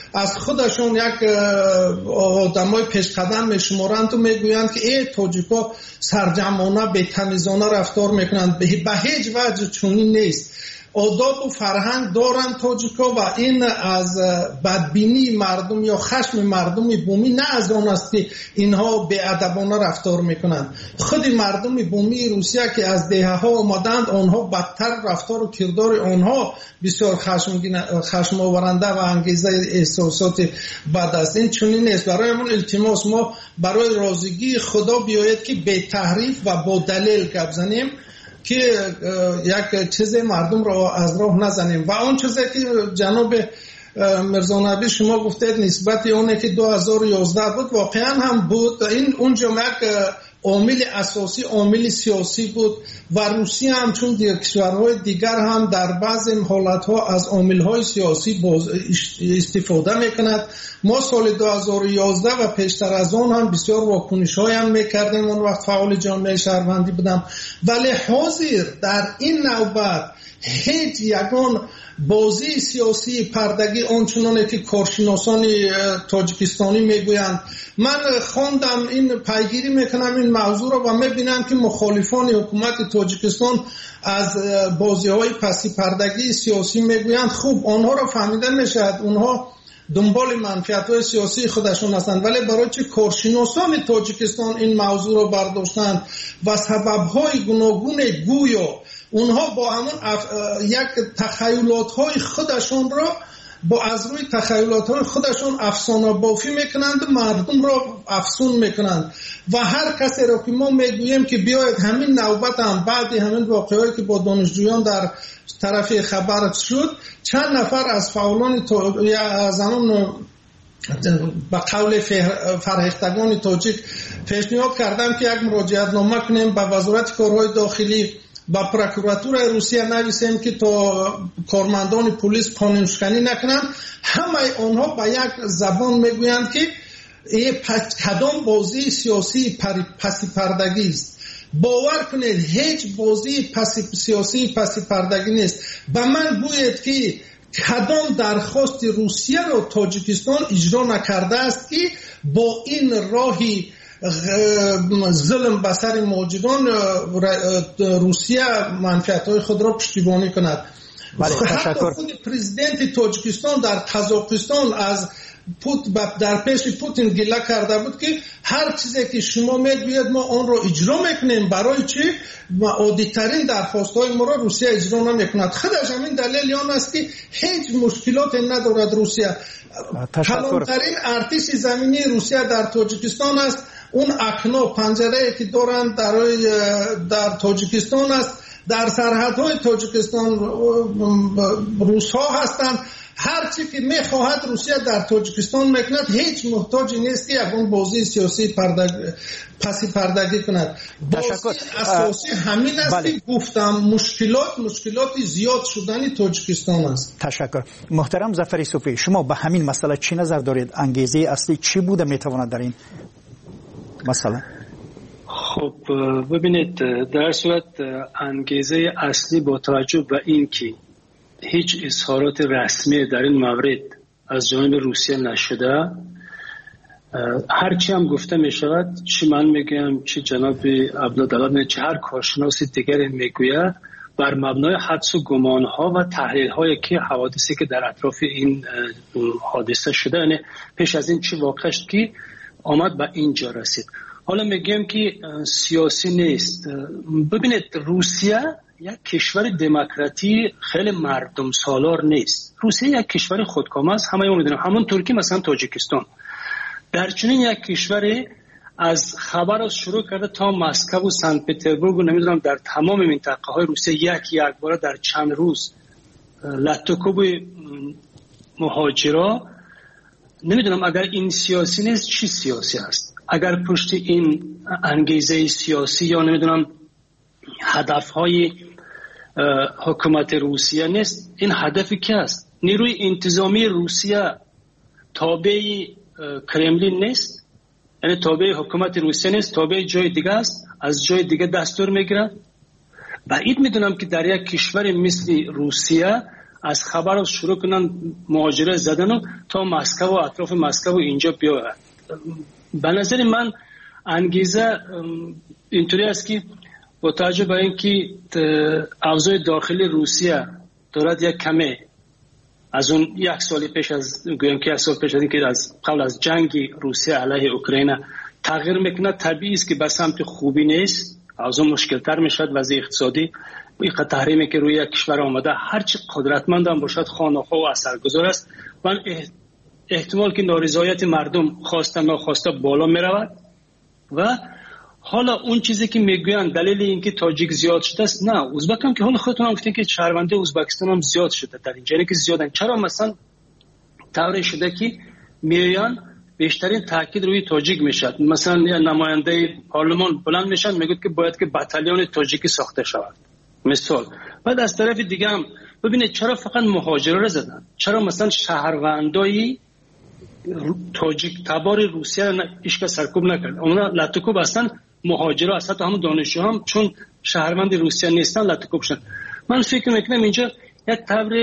از خودشون یک آدمای پیش قدم میشمارند و میگویند که ای تاجیکا سرجمانه بی‌تمیزانه رفتار میکنند. به هیچ وجه چنین نیست. آداب و فرهنگ دارن تاجیکا و این از بدبینی مردم یا خشم مردم بومی نه از آن است که اینها بی‌ادبانه رفتار میکنند. خود مردم بومی روسیه که از دهه ها آمدند، آنها بدتر رفتار و کردار آنها بسیار خشم آورنده و انگیزه احساسات بد است. این چنین نیست. برایمون التماس ما برای رازگی خدا بیاید که به تحریف و با دلیل گپ زنیم که یک چیز مردم را از راه نزنیم. و اون چیزی که جناب مرزا نبی شما گفتید نسبت اونه که 2011 بود، واقعا هم بود. این اونجا یک عامل اساسی عامل سیاسی بود و روسیه هم چون کشورهای دیگر هم در بعضی حالتها از عاملهای سیاسی استفاده میکند. ما سال 2011 و پیشتر از آن هم بسیار واکنش‌های هم میکردیم. اون وقت فعال جامعه شهروندی بودم، ولی حاضر در این نوبت هیچ یگان بازی سیاسی پردگی آنچنانه که کارشناسان تاجیکستانی میگویند. من خواندم این پیگیری میکنم این موضوع رو و میبینم که مخالفان حکومت تاجیکستان از بازی های پسی پردگی سیاسی میگویند. خوب آنها رو فهمیده میشد، اونها دنبال منفعت های سیاسی خودشون هستند، ولی برای چه کارشناسان تاجیکستان این موضوع رو برداشتند و سبب های گوناگون گویا اونها با همون یک تخیلات های خودشون را با از روی تخیلات های خودشون افسانه بافی میکنند و مردم را افسون میکنند. و هر کسی را که ما میگوییم که بیاید همین نوبت هم بعد همین واقعهایی که با دانشجویان در طرف خبر شد، چند نفر از فعالان از همون با قول فرهیختگان تاجیک پیشنهاد کردم که یک مراجعت نامه کنیم به وزارت کارهای داخلی با پروکراتور روسیه نویسیم که تا کارمندان پلیس قانونشکنی نکنند. همه آنها با یک زبان میگویند که این کدام بازی سیاسی پسی پردگی است. باور کنید هیچ بازی سیاسی پسی پردگی نیست. به من گوید که کدام درخواست روسیه را تاجیکستان اجرا نکرده است که با این راهی ظلم بسر موجودان روسیه منفعت‌های خود را پشتیبانی کند. حتی خود پرزیدنت تاجیکستان در قزاقستان از در پیش پوتین گله کرده بود که هر چیزی که شما میگوید ما آن را اجرا میکنیم. برای چی؟ عادی‌ترین درخواست‌های ما را روسیه اجرا نمیکند. خودش همین دلیل آن است که هیچ مشکلات ندارد روسیه. کلانترین ارتش زمینی روسیه در تاجیکستان است. اون اکنا پنجره که دارند در تاجیکستان است. در سرحدهای تاجیکستان روس ها هستند. هر چی که میخواهد روسیه در تاجیکستان میکند. هیچ محتاج نیست که اون بازی سیاسی پسی پردگی کند. بازی اساسی همین است که گفتم مشکلات زیاد شدنی تاجیکستان است. تشکر. محترم ظفر صوفی، شما به همین مسئله چی نظر دارید؟ انگیزه اصلی چی بوده میتواند در این مسئله؟ خب ببینید، در صورت انگیزه اصلی با توجه به این که هیچ اظهارات رسمی در این مورد از جانب روسیه نشده، هرچی هم گفته می شود، چی من میگم چی جناب عبدالله چه هر کارشناس دیگری میگوید، بر مبنای حدس و گمان ها و تحلیل هایی که حوادثی که در اطراف این حادثه شده، یعنی پیش از این چی واقع شد که آمد به اینجا رسید. حالا میگم که سیاسی نیست. ببینید، روسیه یک کشور دموکراتی خیلی مردم سالار نیست. روسیه یک کشور خودکامه است، همه اون میدونن. همون ترکی مثلا تاجیکستان در چنین یک کشوری از خبر از شروع کرده تا مسکو و سنت پترزبورگ و نمیدونم در تمام منطقه های روسیه یک بار در چند روز لطکوب مهاجرا، نمیدونم اگر این سیاسی نیست چی سیاسی است؟ اگر پشت این انگیزه سیاسی یا نمیدونم هدفهای حکومت روسیه نیست، این هدفی که است؟ نیروی انتظامی روسیه تابع کرملین نیست، یعنی تابع حکومت روسیه نیست، تابع جای دیگه است، از جای دیگه دستور میگیرد. بعید میدونم که در یک کشور مثل روسیه از خبر شروع کنن مهاجرت زدن تا مسکو و اطراف مسکو اینجا بیاید. به نظر من انگیزه اینطوری است که با توجه به اینکه اوضاع داخلی روسیه دارد یک کمه از اون یک سال پیش از گویم که یک سال پیش از اینکه از قبل از جنگ روسیه علیه اوکراین تغییر میکنه، طبیعی است که به سمت خوبی نیست، اوضاع مشکل تر میشد. وضع اقتصادی این تحریمی که روی یک کشور آمده هرچی قدرتمند هم باشد خانه‌ها و اثرگذار است و احتمال که نارضایت مردم خواسته ناخواسته بالا میرود. و حالا اون چیزی که میگوین دلیل اینکه تاجیک زیاد شده است، نه، ازبک هم که حالا خودتون هم گفتین که شهرونده ازبکستان هم زیاد شده در اینجا، یعنی که زیادن. چرا مثلا طوری شده که میان بیشترین تاکید روی تاجیک میشد، مثلا نماینده پارلمان بلند میشن میگه که باید که بتالیون تاجیکی ساخته شود مثال. بعد از طرف دیگه هم ببینید چرا فقط مهاجرا رو زدن، چرا مثلا شهروندای تاجیک تبار روسیه رو هیچ کس سرکوب نکرد. اونا لطکوب هستن، مهاجرا هستن، تا همون دانشجو هم چون شهروند روسیه نیستن لطکوب شدن. من فکر میکنم اینجا یک طور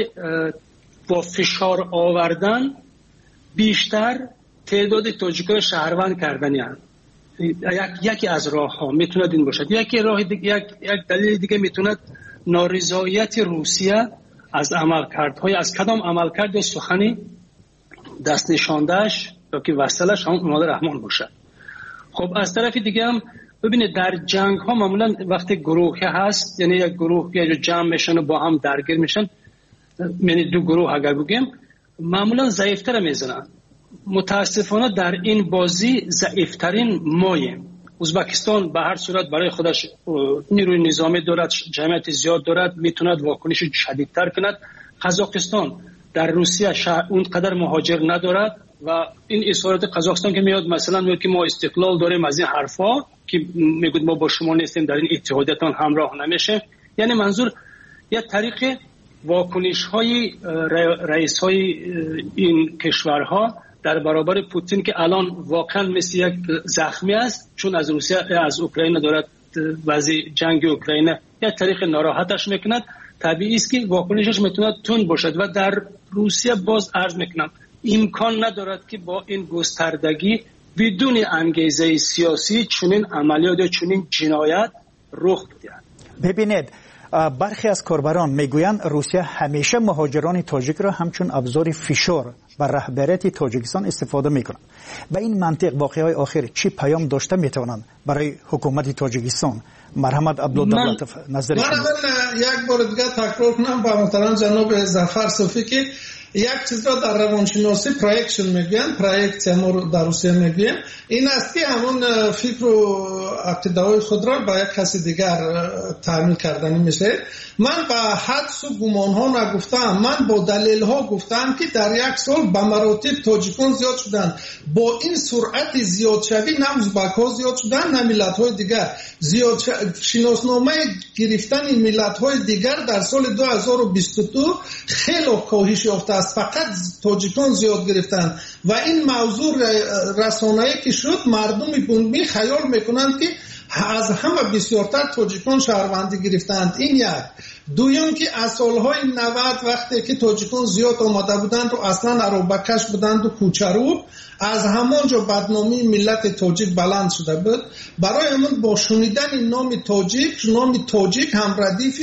با فشار آوردن بیشتر تعداد تاجیک‌ها شهروند کردنی هست. یکی از راه‌ها میتونه این باشد. یک دلیل دیگه میتونه نارضایت روسیه از عملکردهای از کدام عملکرد یا سخنی دست نشاندهش یا که وصلش همون امام رحمان باشه. خب از طرف دیگه هم ببینید در جنگ ها معمولا وقتی گروه هست، یعنی یک گروه یا جمع میشن و با هم درگیر میشن، یعنی دو گروه اگر بگیم معمولا ضعیفتر میزنن. متاسفانه در این بازی ضعیفترین ماییم. ازبکستان به هر صورت برای خودش نیروی نظامی دارد، جمعیت زیاد دارد، میتوند واکنش شدیدتر کند. قزاقستان در روسیه اونقدر مهاجر ندارد و این اظهارات قزاقستان که میاد مثلا میگه که ما استقلال داریم از این حرفا که میگه ما با شما نیستیم در این اتحادیتان همراه نمیشه، یعنی منظور یک طریق واکنش های رئیس های این کشورها در برابر پوتین که الان واقعا مثل یک زخمی است چون از روسیه از اوکراین دارد وضع جنگ اوکراین یک طریق ناراحتش میکند. طبیعی است که واکنشش میتونه تند باشد و در روسیه باز عرض میکنم امکان ندارد که با این گستردگی بدون انگیزه سیاسی چنین عملیات یا چنین جنایت رخ بدهد. ببینید برخی از کاربران میگویند روسیه همیشه مهاجران تاجیک را همچون ابزار فشار بر رهبریت تاجیکستان استفاده میکنند. به این منطق واقعهای آخر چی پیام داشته میتوانند برای حکومت تاجیکستان؟ مرحمت عبدالدولت نظر شما. من یک بار دیگه تکرار کنم با محترم جناب ظفر صوفی که یک چیز را در روانشناسی پرویکشن میگن، پرویکت ما در روسیه میگن، این است که همون فکر و عقیده‌های خود را با یک کسی دیگر تعمیل کردنی میشه. من با حدس و گمان ها نگفتم، من با دلیل ها گفتم که در یک سال به مراتب تاجیکان زیاد شدن. با این سرعت زیاد شوی نه ازبک ها زیاد شدن نه ملت های دیگر زیاد شناسنامه گرفتن این ملت های دیگر در سال 2022 خیلی کاهش یافته است، فقط تاجیکان زیاد گرفتن و این موضوع رسانه‌ای که شد مردم بومی خیال میکنند که از همه بسیارتر تاجیکان شهروندی گرفتند. این یک. دویم که از سالهای 90 وقتی که تاجیکان زیاد آمده بودند و اصلا عربکش بودند و کوچرو، از همانجا بدنامی ملت تاجیک بلند شده بود. برای همون با شنیدن نام تاجیک هم ردیف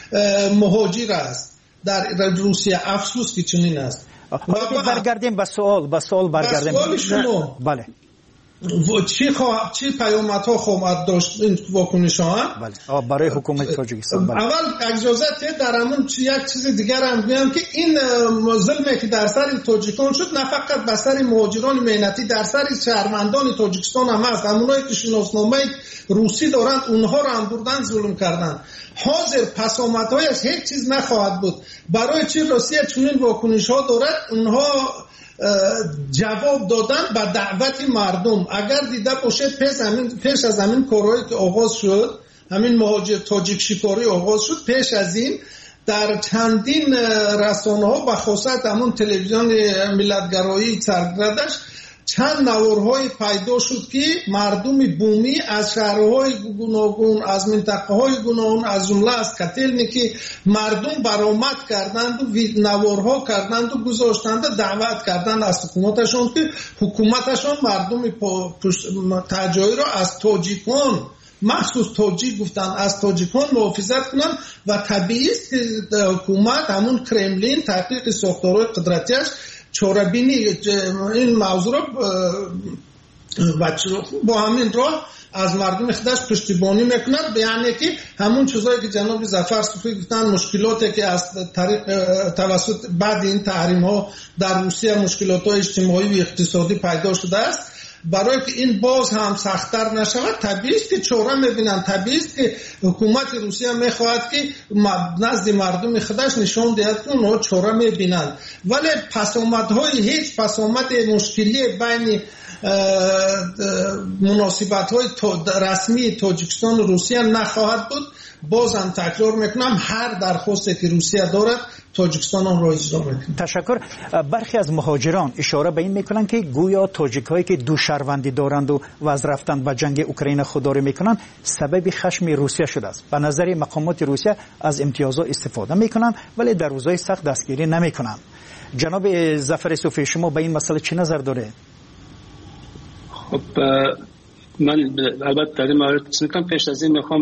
مهاجر است در روسیه. افسوس که چنین است. برگردیم به سوال برگردیم. سوال شما بله چی پیامدها خواهد داشت این واکنش ها؟ بله برای حکومت تاجیکستان. بله. اول اجازه در همون یک چیز دیگر هم بگم که این ظلمی که در سر تاجیکان شد نه فقط بر سر مهاجران مهنتی، در سر شهروندان تاجیکستان هم هست. همونایی که شناسنامه روسی دارند اونها رو هم بردن ظلم کردن. حاضر پسامدهایش هیچ چیز نخواهد بود. برای چی روسیه چنین واکنش ها دارد؟ اونها جواب دادن به دعوت مردم. اگر دیده باشه پیش از همین کارهایی که آغاز شد، همین مهاجر تاجیک شکاری آغاز شد، پیش از این در چندین رسانه ها بخاصت همون تلویزیون ملتگرایی سرگردش چند نوارهای پیدا شد که مردم بومی از شهرهای گوناگون، از منطقه های گوناگون، از جمله از کتلنیکی مردم برآمد کردند و نوارها کردند و گذاشتند، دعوت کردند از حکومتشون که حکومتشون مردم تاجایی را از تاجیکان، مخصوص تاجیک گفتن، از تاجیکان محافظت کنن و طبیعی است که حکومت همون کرملین تحقیق ساختارهای قدرتیش چاره‌بینی این موضوع را با همین راه از مردم خودش پشتیبانی میکنند. یعنی که همون چیزایی که جناب ظفر صوفی گفتن، مشکلاتی که از طریق توسط بعد این تحریم ها در روسیه مشکلات های اجتماعی و اقتصادی پیدا شده است، برای که این باز هم سخت‌تر نشود طبیعی است که چاره میبینن، طبیعی است که حکومت روسیه میخواهد که نزد مردم خودش نشان دهد که اونها چاره میبینند. ولی هیچ پسامد مشکلی بین مناسبت‌های رسمی تاجیکستان و روسیه نخواهد بود. بازم تکرار میکنم هر درخواستی که روسیه دارد تاجیکستان آن را اجرا میکنه. تشکر. برخی از مهاجران اشاره به این میکنن که گویا تاجیک‌هایی که دو شهروندی دارند و از رفتن به جنگ اوکراین خودداری میکنن سبب خشم روسیه شده است. به نظر مقامات روسیه از امتیازات استفاده میکنن ولی در روزهای سخت دستگیری نمیکنن. جناب ظفر صوفی شما به این مسئله چی نظر داره؟ خب من البته در این مورد میگم، پیش از این میخوام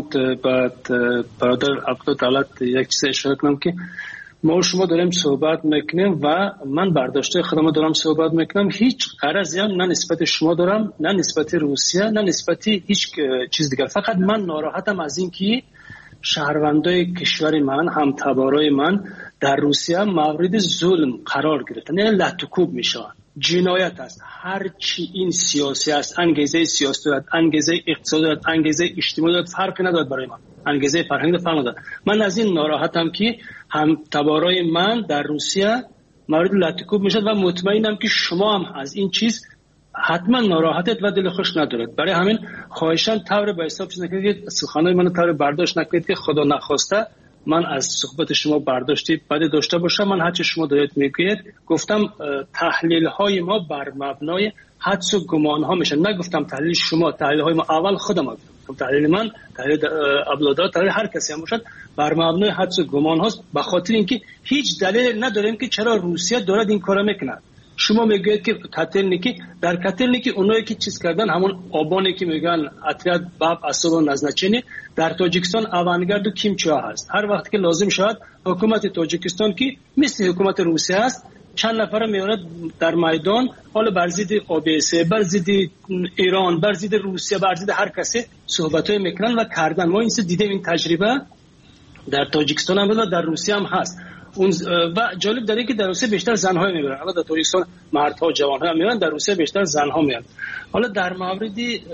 برادر عبدالله یک چیز اشاره کنم که ما شما داریم صحبت میکنیم و من برداشته خودم دارم صحبت میکنم، هیچ غرضی هم نه نسبت شما دارم، نه نسبت روسیه، نه نسبت هیچ چیز دیگر. فقط من ناراحتم از این که شهروندای کشور من، هم تبارای من در روسیه مورد ظلم قرار گرفتن، یعنی لطکوب میشن. جنایت است. هر چی این سیاسی است، انگیزه سیاسی دارد، انگیزه اقتصادی دارد، انگیزه اجتماعی دارد، فرقی ندارد برای من. انگیزه فرهنگی فرق ندارد. من از این ناراحتم که هم تبارای من در روسیه مورد لطکوب میشد و مطمئنم که شما هم از این چیز حتما ناراحتت و دل خوش ندارد. برای همین خواهشاً طور به حساب چیز نکنید، سخنان من طور برداشت نکنید که خدا نخواسته من از صحبت شما برداشتی بده داشته باشم. من هرچی شما دارید میگید گفتم تحلیل های ما بر مبنای حدس و گمان ها میشن. نگفتم تحلیل شما، تحلیل های ما اول خودم گفتم، تحلیل من، تحلیل عبدالله، تحلیل هر کسی هم باشد بر مبنای حدس و گمان هاست، به خاطر اینکه هیچ دلیل نداریم که چرا روسیه دارد این کارو میکنه. شما میگوید که در کتلنیکی اونایی که چیز کردن همون آبانی که میگن اتریاد باب اصاب و نزنچینی در تاجیکستان اوانگارد و کیمچا هست. هر وقت که لازم شد حکومت تاجیکستان که مثل حکومت روسیه است چند نفر میاد در میدان، حالا بر ضد OBSE، بر ضد ایران، بر ضد روسیه، بر ضد هر کسی صحبتای میکنن و کردن. ما این دیدیم، این تجربه در تاجیکستان هم و در روسیه هم هست. و جالب داره که در روسیه بیشتر زن‌ها میبرن، اما در تاجیکستان مردها و جوان‌ها میبرن، در روسیه بیشتر زن‌ها میبرن. حالا در مورد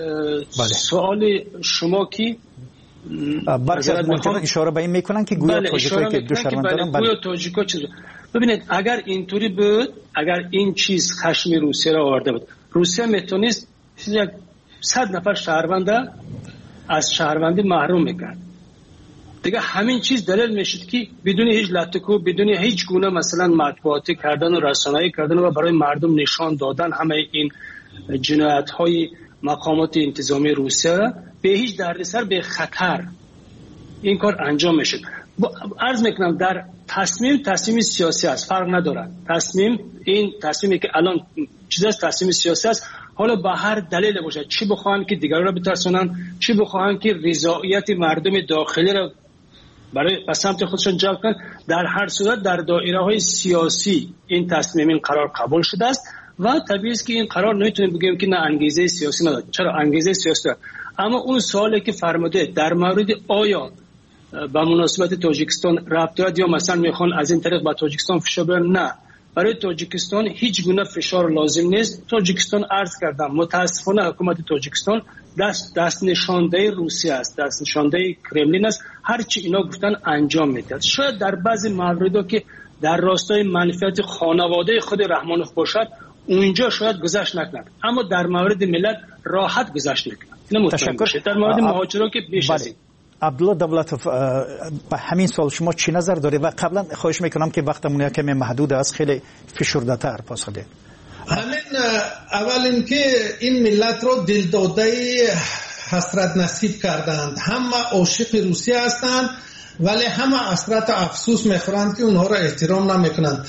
سوال شما کی بعضی از مهاجران اشاره به این میکنن که گویا تاجیک‌هایی که دو شهروند دارن، گویا تاجیک‌ها چیز. ببینید اگر اینطوری بود، اگر این چیز خشم روسیه را آورده بود، روسیه میتونست 100 نفر شهرونده از شهروندی محروم میکرد. دیگه همین چیز دلیل میشد که بدون هیچ لطکو، بدون هیچ گونه مثلا مطبوعاتی کردن و رسانه‌ای کردن و برای مردم نشان دادن همه این جنایت‌های مقامات انتظامی روسیه به هیچ دردسر، به خطر این کار انجام میشد. عرض میکنم در تصمیم سیاسی است، فرق نداره. تصمیمی که الان چیز است، تصمیم سیاسی است. حالا به هر دلیل باشه، چی بخواهن که دیگران را بترسونن، چی بخواهن که رضایت مردم داخلی را برای به سمت خودشون جلب کنن، در هر صورت در دایره‌های سیاسی این تصمیم، این قرار قبول شده است و طبیعی است که این قرار نمیتونیم بگیم که نه انگیزه سیاسی نداره. چرا انگیزه سیاسی داره. اما اون سوالی که فرموده در مورد آیا با مناسبت تاجیکستان ربط دارد یا مثلا میخوان از این طریق با تاجیکستان فشار بیارن، نه، برای تاجیکستان هیچ گونه فشار لازم نیست. تاجیکستان عرض کردم متاسفانه حکومت تاجیکستان دست نشانده روسیه است، دست نشانده کرملین است. هرچی اینا گفتن انجام میدهد. شاید در بعضی مواردها که در راستای منفعت خانواده خود رحمانوف باشد اونجا شاید گذشت نکنند، اما در مورد ملت راحت گذشت میکنند. تشکر. در مورد مهاجران که بیش از این. عبدالله دولتوف، به همین سوال شما چی نظر داره؟ و قبلا خواهش میکنم که وقتمون کمی محدود است، خیلی فشرده‌تر پاسخ بدید. همین اول اینکه این ملت رو دلداده حسرت نصیب کردند. همه عاشق روسیه هستند ولی همه حسرت افسوس میخورند که اونها را احترام نمیکنند.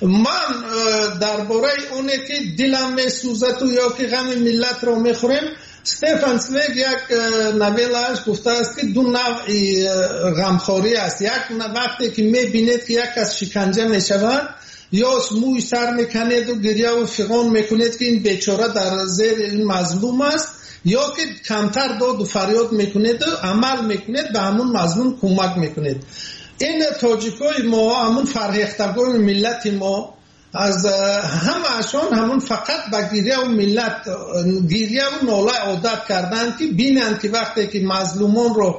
من درباره اونه که دلم میسوزه تو یا که غم ملت رو میخوریم، استفان سویگ یک نویلش گفته است که دو نوع غمخوری است. یک وقتی که میبینید که یک از شکنجه میشود یا موی سر میکنید و گریه و فغان میکنید که این بیچاره در زیر این مظلوم است، یا که کمتر داد و فریاد میکنید و عمل میکنید به همون مظلوم کمک میکنید. این تاجیکای ما، همون فرهیختگان ملت ما از همه‌شان همون فقط به گریه و ملت گریه و ناله عادت کردند که بینند که وقتی که مظلومان رو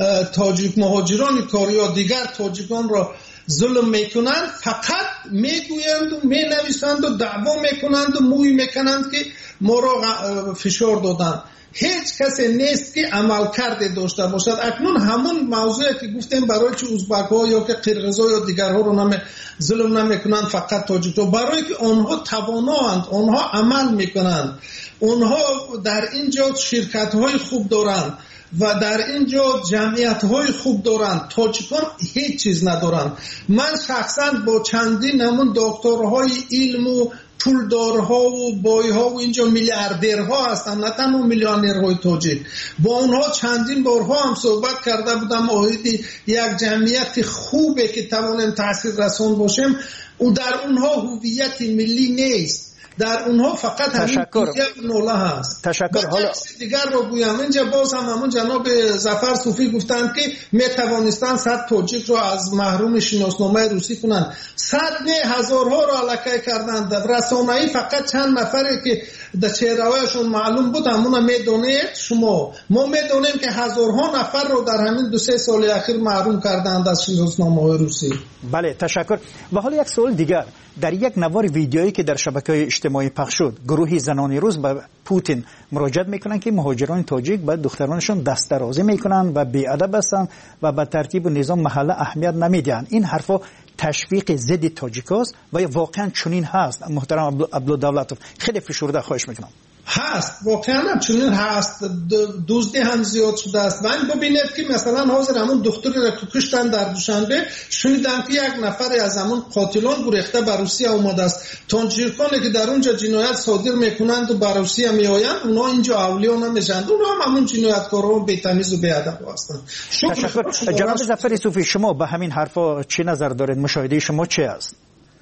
تاجیک مهاجران کاری یا دیگر تاجیکان رو ظلم میکنند فقط میگویند و مینویسند و دعوا میکنند و موی میکنند که ما را فشار دادند. هیچ کسی نیست که عمل کرده داشته باشد. اکنون همون موضوعی که گفتیم برای چه ازبک ها یا که قرقیز ها یا دیگرها رو ظلم نمیکنند فقط تاجیک ها، برای که آنها تواناند، آنها عمل میکنند، آنها در اینجا شرکت های خوب دارند و در اینجا جمعیت های خوب دارند. تاجیکان هیچ چیز ندارند. من شخصا با چندین همون دکترهای علم و پولدارها و بایها و اینجا میلیاردرها هستن، نه تنها میلیونرهای تاجیک، با اونها چندین بارها هم صحبت کرده بودم. آیدی یک جمعیت خوبه که توانیم تاثیر رسان باشیم و در اونها هویت ملی نیست، در اونها فقط همین نوله هست. تشکر. حالا دیگر رو گویم، اینجا باز هم همون جناب ظفر صوفی گفتند که میتوانستند 100 تاجیک رو از محروم شناسنامه روسی کنند. 100 نه هزارها رو علکه کردند. رسانه‌ای فقط چند نفری که در چهره‌هایشون معلوم بود همون میدونید شما. ما میدونیم که هزارها نفر رو در همین 2-3 سال اخیر محروم کردند از شناسنامه روسی. بله تشکر. و حالا یک سوال دیگر، در یک نوار ویدیویی که در شبکه‌های اجتماعی پخش شد، گروهی زنان روس به پوتین مراجعه میکنند که مهاجران تاجیک به دخترانشون دست درازی میکنند و بی‌ادب هستند و به ترتیب و نظام محله اهمیت نمیدهند. این حرفا تشویق ضد تاجیکاست و واقعا چنین هست؟ محترم عبدالدولتوف خیلی فشرده خواهش میکنم. هست، واقعا چنین هست. دزدی هم زیاد شده است. من ببینید که مثلا حاضر همون دختری را که کشتن در دوشنبه، شنیدم که یک نفر از همون قاتلان گریخته به روسیه اومده است. تاجیکانی که در اونجا جنایت صادر میکنند و به روسیه میآیند، اونا اینجا اولیاء نمیشند، اونا هم همون جنایتکارا و بی‌تمیز و بی‌ادب هستند. تشکر. جناب ظفر صوفی، شما به همین حرفا چه نظر دارید؟ مشاهده شما چه است؟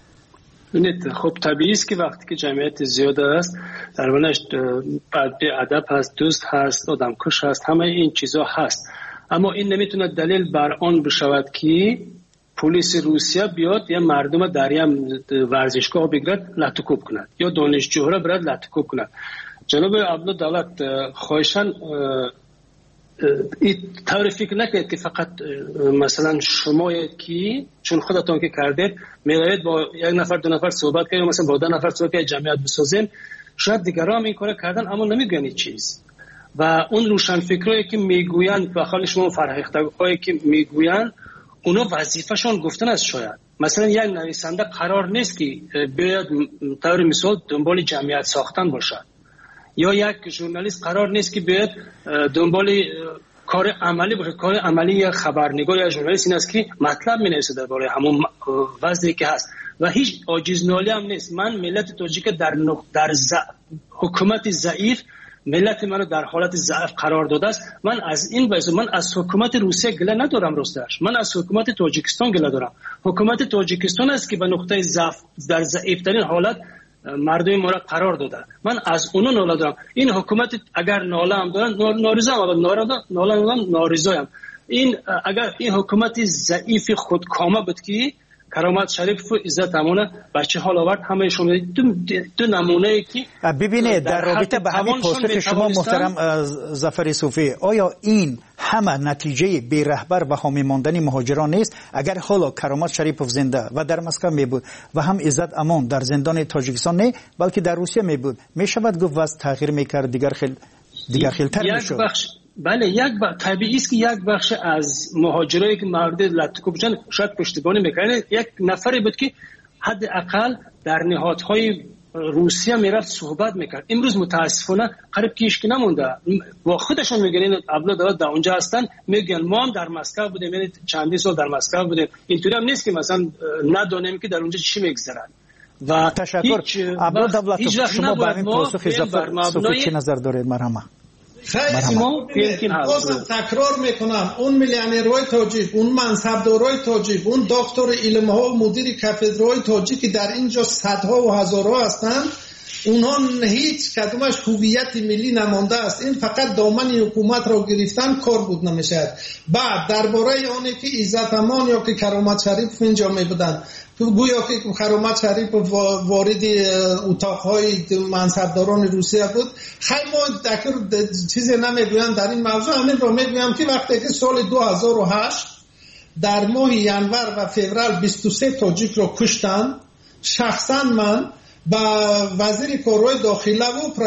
ببینید، خب طبیعی است که وقتی که جمعیت زیاد است، درونش بی‌ادب هست، دزد هست، آدمکش هست، همه این چیزا هست. اما این نمیتونه دلیل بر آن بشود که پلیس روسیه بیاد یا مردم در یک ورزشگاه بگیرد لطوکوب کند یا دانشجوها را برد لطوکوب کند. جناب عبدالدولت، خواهشاً این طور فکر نکنید که فقط مثلا شمایید که چون خودتون که کردید میراید با یک نفر دو نفر صحبت کنید، مثلا با 10 نفر صحبت کنید جمعیت بسازیم. شاید دیگران هم این کار کردن اما نمیگن چیز. و اون روشنفکرایی که میگویند و خالی شما فرهیختگانی که میگویند، اونا وظیفه‌شون گفتن است. شاید مثلا یک نویسنده قرار نیست که بیاد طور مثال دنبال جمعیت ساختن باشد، یا یک ژورنالیست قرار نیست که بیاد دنبال کار عملی باشه. کار عملی یا خبرنگار یا ژورنالیست این است که مطلب می‌نویسه درباره همون وضعی که هست و هیچ عاجزنالی هم نیست. من ملت تاجیک در حکومت ضعیف، ملت منو در حالت ضعف قرار داده است. من از این وضع، من از حکومت روسیه گله ندارم، راستش من از حکومت تاجیکستان گله دارم. حکومت تاجیکستان است که به نقطه ضعف در ضعیف‌ترین حالت مردم ما را قرار داده. من از اونو ناله دارم. این حکومت اگر ناله هم دارن نارضایم. این اگر این حکومت ضعیف خودکامه بود که کرامت شریف و عزت امانه بچه حال آورد، همه شما دو نمونه ای که ببینید در رابطه به همین پاسخ شما محترم ظفر صوفی، آیا این همه نتیجه بی رهبر و حامی ماندن مهاجران نیست؟ اگر حالا کرامت شریفوف زنده و در مسکو می بود و هم عزت امان در زندان تاجیکستان نه بلکه در روسیه می بود، می شود گفت وضع تغییر میکرد، دیگر خیلتر میشد؟ بله، طبیعی است که یک بخش از مهاجرایی که مورد لطوکوب شدن شاید پشتیبانی میکنه. یک نفری بود که حداقل در نهادهای روسیه میرفت صحبت میکرد. امروز متاسفانه قریب کیش که نمونده، با خودشون میگن این ابلا دولت در اونجا هستن، میگن ما هم در مسکو بودیم، یعنی چندی سال در مسکو بودیم. اینطوری هم نیست که مثلا ندونیم که در اونجا چی میگذرن. و تشکر ابلا دولت، شما با این پاسخ اضافه چی نظر دارید؟ مرحبا. بازم تکرار میکنم، اون میلیونرهای تاجیک، اون منصبدارای تاجیک، اون دکتر علم ها و مدیر کاتدرای تاجیک که در اینجا صدها و هزارها هستند، اونها هیچ کدومش هویت ملی نمانده است. این فقط دامن حکومت را گرفتن، کار بود نمیشد. بعد درباره آنی که عزت امان یا که کرامت شریف اینجا میبودن، گویا که کرامت شریف وارد اتاقهای منصبداران روسیه بود. خیلی ما دکر چیزی نمیگویم در این موضوع. همین رو میگویم که وقتی که سال 2008 در ماه ینور و فوریه 23 تاجیک رو کشتن، شخصا من با وزیر کارهای داخله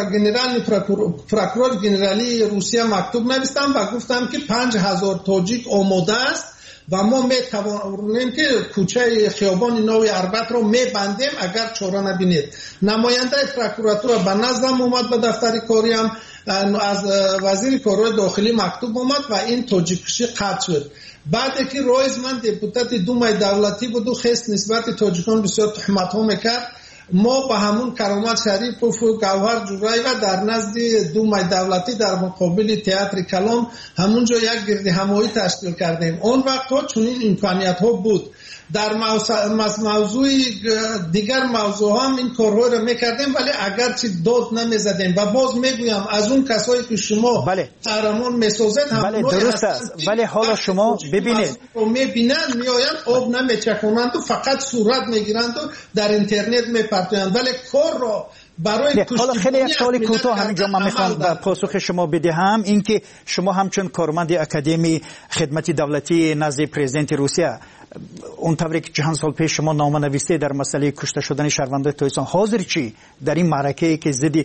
و پروکورور گنرالی روسیه مکتوب نوشتم و گفتم که 5000 تاجیک آماده است و ما میتوانیم که کوچه خیابان نوی اربد رو میبندیم اگر چاره نبینید. نماینده پروکوراتور به نزدم اومد، به دفتر کاریم از وزیر کارهای داخلی مکتوب اومد و این تاجیکشی قطع شد. بعد که رایزمن دیپوتات دومای دولتی بود و خست نسبت تاجیکان بسیار تهمت ها میکرد، ما با همون کرامت شریف و گوهر جورایی و در نزد دومای دولتی در مقابل تئاتر کلام همونجا یک گرد همایی تشکیل کردیم. اون وقت چنین امکانیت ها بود. در موضوع دیگر موضوع هم این کارها رو میکردیم، ولی اگرچه داد نمیزدیم. و باز میگویم از اون کسایی که شما قهرمان میسازید هم درست است، ولی حالا شما ببینید میبینن میآیند آب نمیچکونند و فقط صورت میگیرند و در اینترنت میپرتویند، ولی کار را برای حالا خیلی یک سوال کوتاه همینجا من میخوام به پاسخ شما بدهم. اینکه شما همچون کارمند اکادمی خدمت دولتی نزد پرزیدنت روسیه، اون طوری که چند سال پیش شما نامه نوشته در مسئله کشته شدن شهروندان تاجیکستان، حاضر چی در این معرکه که ضد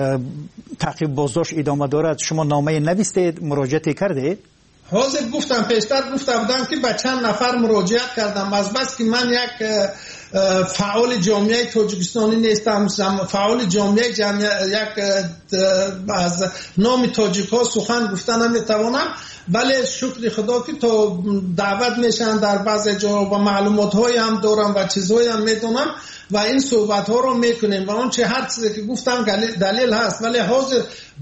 تعقیب بازداشت ادامه دارد شما نامه نوشته، مراجعه کردید؟ حاضر گفتم، پیشتر گفته بودم که به چند نفر مراجعه کردم. از بس که من یک فعال جامعه تاجیکستانی نیستم، فعال جامعه یک از نام تاجیک ها سخن گفتن نمیتوانم، ولی شکر خدا که تو دعوت میشن در بعض جا و معلومات های هم دارم و چیزهای هم میدونم و این صحبت ها رو میکنیم و اون چه هر چیزی که گفتم دلیل هست. ولی حاضر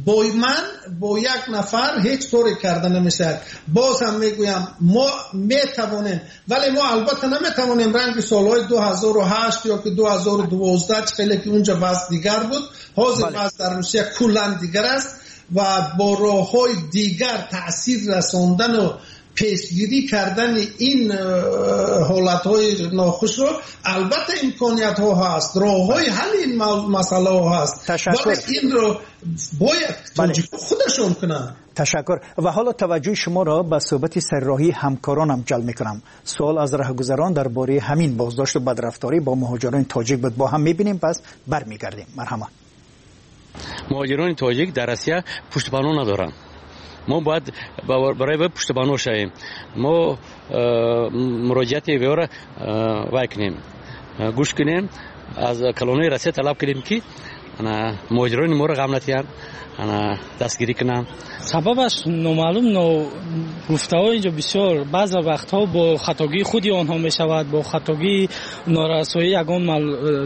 با یک نفر هیچ طوری کرده نمیشه. باز هم میگویم ما میتوانیم، ولی ما البته نمیتوانیم رنگ سالهای 2008 یا که 2012 خیلی که اونجا وضع دیگر بود، حاضر وضع در روسیه کلن دیگر است و با راه‌های دیگر تأثیر رساندن و پیشگیری کردن این حالتهای ناخوش رو البته امکانیت ها هست، راه‌های حل این مسئله ها هست. تشکر. ولی این رو باید خودشون کنن. تشکر. و حالا توجه شما را به صحبت سرراهی همکارانم جلب میکنم. سوال از راهگذران درباره همین بازداشت و بدرفتاری با مهاجران تاجیک بود، با هم میبینیم، پس برمیگردیم. مرحبا. مهاجران تاجیک در روسیه پشتیبانی ندارن. ما باید برای پشتیبانی شویم. ما مراجعت وی را وکنیم، گوش کنیم، از کلونی روسیه طلب کنیم که مهاجران ما را غمنتیان دستگیری کنن. سببش نامعلوم، گفته‌ها اینجا بسیار بعض وقتها با خطاگی خودی آنها می شود، با خطاگی نارسایی یگان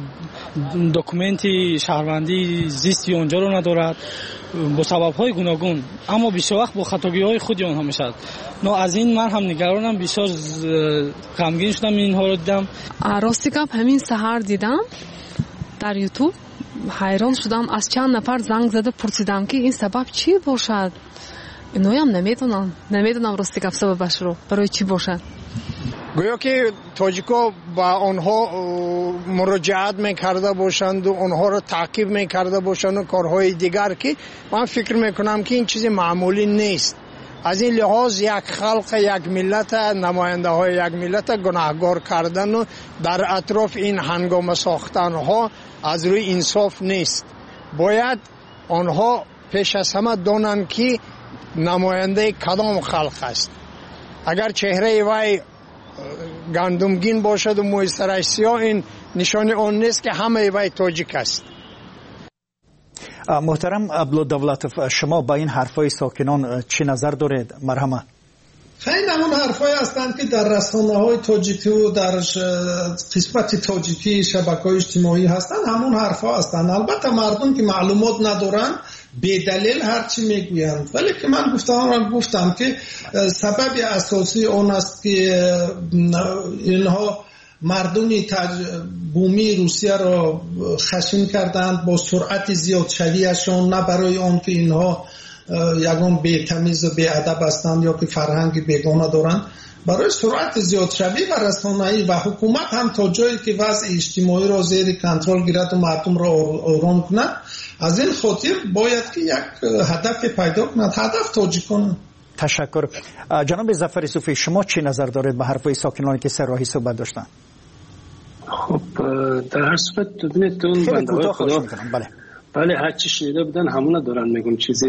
دکومنتی شهروندی زیستی آنجا رو ندارد، با سبب‌های گوناگون، اما بسیار وقت با خطاگی‌های خودی آنها می شود. از این من هم نگرانم، بسیار غمگین شدم اینها رو دیدم. راستی گپ همین سحر دیدم در یوتیوب، حیران شدم. از چند نفر زنگ زده پرسیدم که این سبب چی باشد. اینو هم نمیدونم راستی گپ سببش رو برای چی باشد. گویا که تاجیکا با آنها مراجعت میکرده باشند و آنها رو تعقیب میکرده باشند و کارهای دیگر که من فکر میکنم که این چیز معمولی نیست. از این لحاظ یک خلق، یک ملت، نماینده های یک ملت گناهگار کردن و در اطراف این هنگام ساختن ها از روی انصاف نیست. باید آنها پیش از همه دانند که نماینده کدام خلق است. اگر چهره وی گندمگین باشد و موی سرش سیاه، این نشان آن نیست که همه وی تاجیک است. محترم عبدالدولت، شما با این حرفای ساکنان چی نظر دارید؟ مرحمت. خیلی همون حرفای هستند که در رسانه‌های تاجیکی و در قسمت تاجیکی شبکه‌های اجتماعی هستند، همون حرفا هستند. البته مردم که معلومات ندارن به دلیل هرچی میگویند، ولی که من گفتم که سبب اساسی اون است که اینها مردمی بومی روسیه را خشن کردند با سرعت زیادشویشان، نه برای آن که اینها یگان بی‌تمیز و بی‌ادب هستند یا که فرهنگ بیگانه دارند، برای سرعت زیادشوی و رسانه‌ای و حکومت هم تا جایی که وضع اجتماعی را زیر کنترل گیرد و مردم را آرام کند. از این خاطر باید که یک هدف پیدا کند، هدف تاجیکان. تشکر. جناب ظفر صوفی، شما چی نظر دارید به حرفای ساکنانی که سراحی صحبت داشتن؟ خب در هر صورت ببینید اون بنده خدا بله هر چی شنیده بودن همون دارن میگن چیز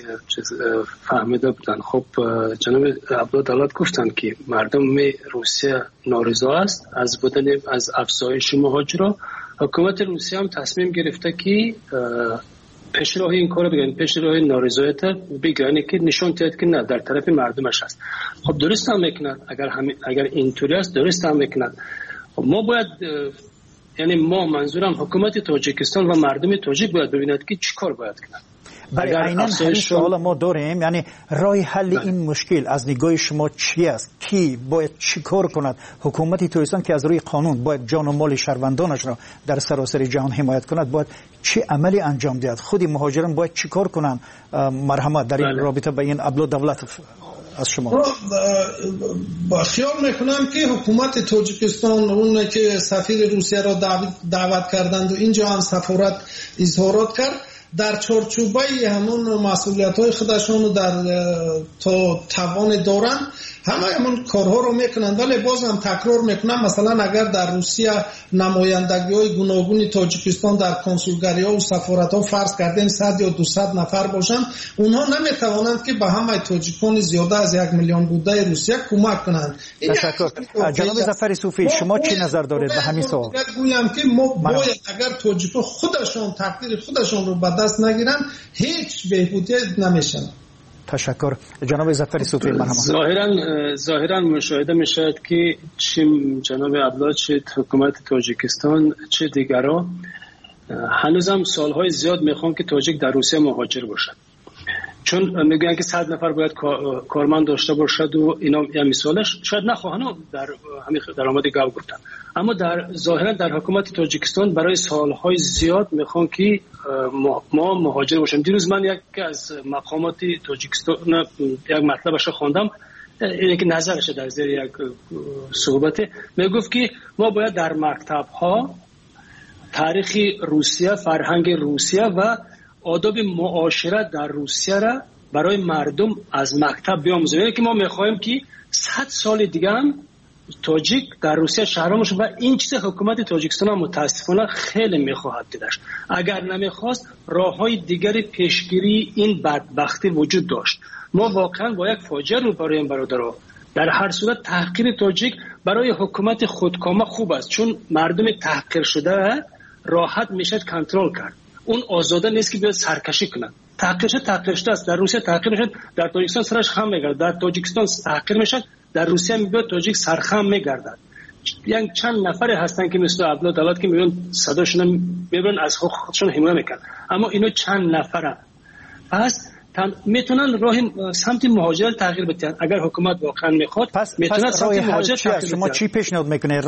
فهمیده بودن. خب جناب عبدالدولت گفتن که مردم روسیه نارضا است از بودن از افزایش مهاجرا. حکومت روسیه هم تصمیم گرفته که پیش راه این کارو بگن، پیش راه نارضایت بگن که نشون دهد که نه در طرف مردمش است. خب درست هم میکنن، اگر اینطوری است درست هم میکنن. خب ما باید یعنی ما منظورم حکومت تاجیکستان و مردم تاجیک باید ببیند که چی کار باید کنند. برای عیناً همین سوال ما داریم، یعنی راه حل این مشکل از نگاه شما چی است؟ کی باید چی کار کند؟ حکومت تاجیکستان که از روی قانون باید جان و مال شهروندانش را در سراسر جهان حمایت کند، باید چه عملی انجام دهد؟ خودی مهاجران باید چی کار کنند؟ مرحمت در این رابطه با این عبدالدولت از شما. با خیال میکنم که حکومت تاجیکستان اون که سفیر روسیه را دعوت کردند و اینجا هم سفارت اظهارات کرد، در چارچوبه همون مسئولیت‌های خودشون در تا توان دارن همون کارها رو میکنن. ولی باز هم تکرار میکنم، مثلا اگر در روسیه نمایندگی‌های گوناگون تاجیکستان در کنسولگری‌ها و سفارت‌ها فرض کردیم 100 یا 200 نفر باشن، اونها نمیتوانند که به همه تاجیکان زیاده از 1 میلیون بوده روسیه کمک کنند. تشکر. جناب ظفر صوفی، شما چی نظر دارید به همین سوال؟ میگم که ما باید اگر تاجیک‌ها خودشون تقدیر خودشون رو به دست نگیرن هیچ بهبودی نمیشن. تشکر. جناب ظفر صوفی، مرحبا. ظاهرا مشاهده میشد که چه جناب عبدالله چه حکومت تاجیکستان چه دیگرها هنوزم سالهای زیاد میخوان که تاجیک در روسیه مهاجر باشد، چون میگن که 100 نفر باید کارمند داشته باشد و اینا یا مثالش شاید نخواهن در همین درآمد گاو گفتن، اما در ظاهرا در حکومت تاجیکستان برای سالهای زیاد میخوان که ما مهاجر باشیم. دیروز من یکی از مقامات تاجیکستان یک مطلبش خواندم، اینه که نظرش در زیر یک صحبت میگفت که ما باید در مکتب ها تاریخ روسیه، فرهنگ روسیه و آداب معاشرت در روسیه را برای مردم از مکتب بیاموزیم. یعنی که ما میخوایم که 100 سال دیگه هم تاجیک در روسیه شهرام باشه و این چیز حکومت تاجیکستان هم متاسفانه خیلی میخواهد دیدش. اگر نمیخواست راههای دیگری پیشگیری این بدبختی وجود داشت. ما واقعا با یک فاجعه روبرویم برادرها. در هر صورت تحقیر تاجیک برای حکومت خودکامه خوب است، چون مردم تحقیر شده راحت میشه کنترل کرد. اون آزاده نیست که بیاد سرکشی کنند. تحقیر شده است. در روسیه تحقیر میشه، در تاجیکستان سرش خم میگرد. در تاجیکستان تحقیر میشه، در روسیه میاد تاجیک سرخم میگردد. یعنی چند نفر هستن که مثل عبدالدولت که میون صداشون میبرن از خودشون حمایت میکنن، اما اینو چند نفرن. پس میتونن راه سمت مهاجرت تغییر بدن. اگر حکومت واقعا میخواد میتونه سمت مهاجرت تغییر بده. شما چی پیشنهاد میکنه؟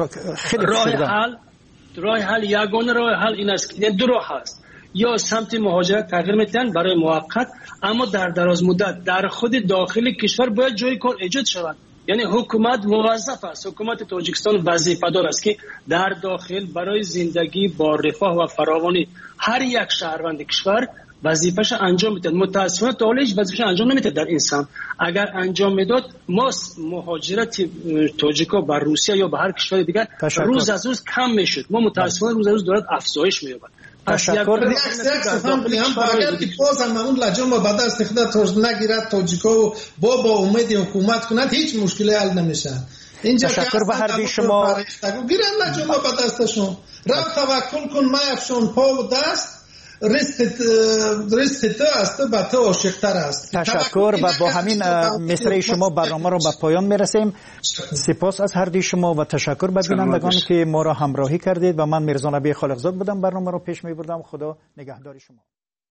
راه حل یگانه راه حل این است که دو راه هست، یا سمت مهاجرت تغییر میتن برای موقت، اما در دراز مدت در خود داخل کشور باید جای کار ایجاد شود. یعنی حکومت موظف است، حکومت تاجیکستان وظیفه دار است که در داخل برای زندگی با رفاه و فراوانی هر یک شهروند کشور وظیفه‌اش انجام میده. متأسفانه تا حالا هیچ وظیفه‌اش انجام نمیده در انسان. اگر انجام میداد ما مهاجرت تاجیکا بر روسیه یا به هر کشور دیگر روز از روز کم میشد. ما متأسفانه روز از روز دارد افزایش می‌یابد. تشکر. اگر که باز هم اون لجام با بعد از استفاده نگیرد تاجیکا و با امید حکومت کند هیچ مشکلی حل نمیشه. اینجا تشکر به هر شما. گیرن لجام با دستشون. رفت توکل کن ما افشون پا و دست رزق تو است و تو عاشق‌تر است. تشکر و با همین مصرع شما برنامه رو به پایان میرسیم. سپاس از هر دوی شما و تشکر به بینندگانی که ما را همراهی کردید و من میرزا نبی خالقزاد بودم برنامه رو پیش میبردم. خدا نگهدار شما.